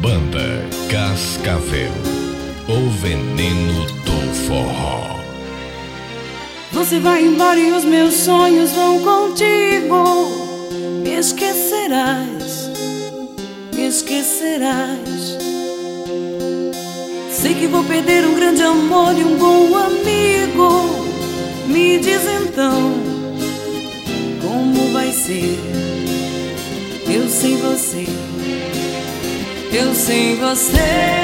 Banda Cascavel, o veneno do forró. Você vai embora e os meus sonhos vão contigo. Me esquecerás, me esquecerás. Sei que vou perder um grande amor e um bom amigo. Me diz então, como vai ser? Eu sem você, eu sem você.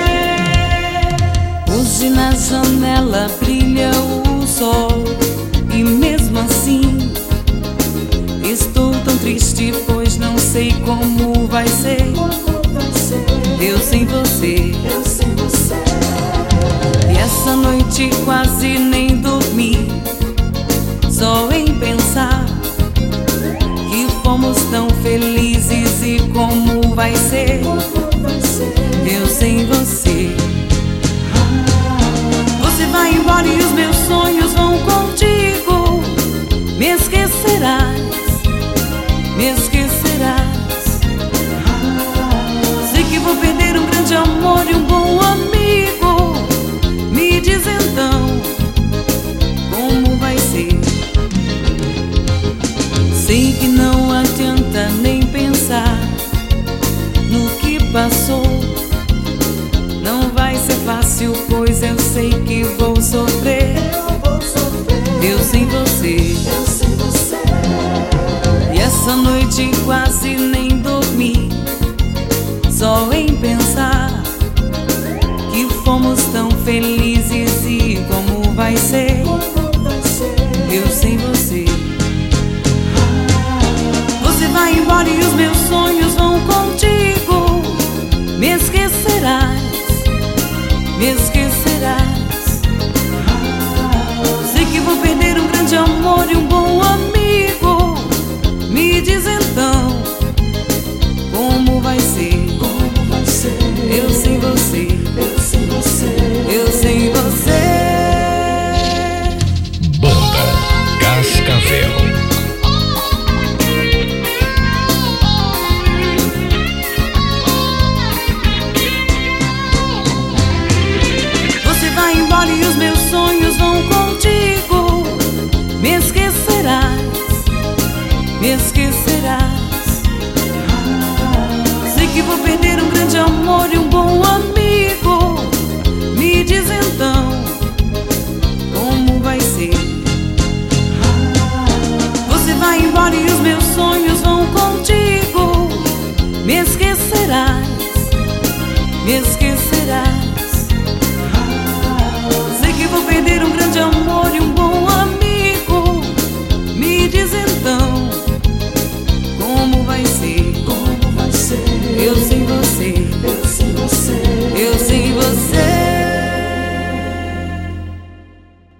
Hoje na janela brilha o sol e mesmo assim estou tão triste, pois não sei como vai ser. Eu sem você, eu sem você. E essa noite quase nem dormi, só em pensar que fomos tão felizes e como vai ser. Eu sem você. Você vai embora e os meus sonhos vão contigo. Me esquecerás, me esquecerás. Sei que vou perder um grande amor e um bom amigo. Me diz então, como vai ser? Sei que não adianta nem pensar no que passou. Não vai ser fácil, pois eu sei que vou sofrer. Eu sem você, eu sem você. E essa noite quase nem dormi, só em pensar que fomos tão felizes e como vai ser. Eu sem você. Você vai embora e os meus sonhos vão contigo. Me esquecerás, me esquecerás. Sei que vou perder um grande amor e um bom amigo. Me diz então, como vai ser? Como vai ser? Eu sem você, eu sem você. eu sem você. Banda Cascavel. Você vai embora e os meus sonhos vão contigo. Me esquecerás, me esquecerás. Sei que vou perder um grande amor e um bom amigo. Me diz então, como vai ser? Você vai embora e os meus sonhos vão contigo. Me esquecerás, me esquecerás. Sei que vou perder um grande amor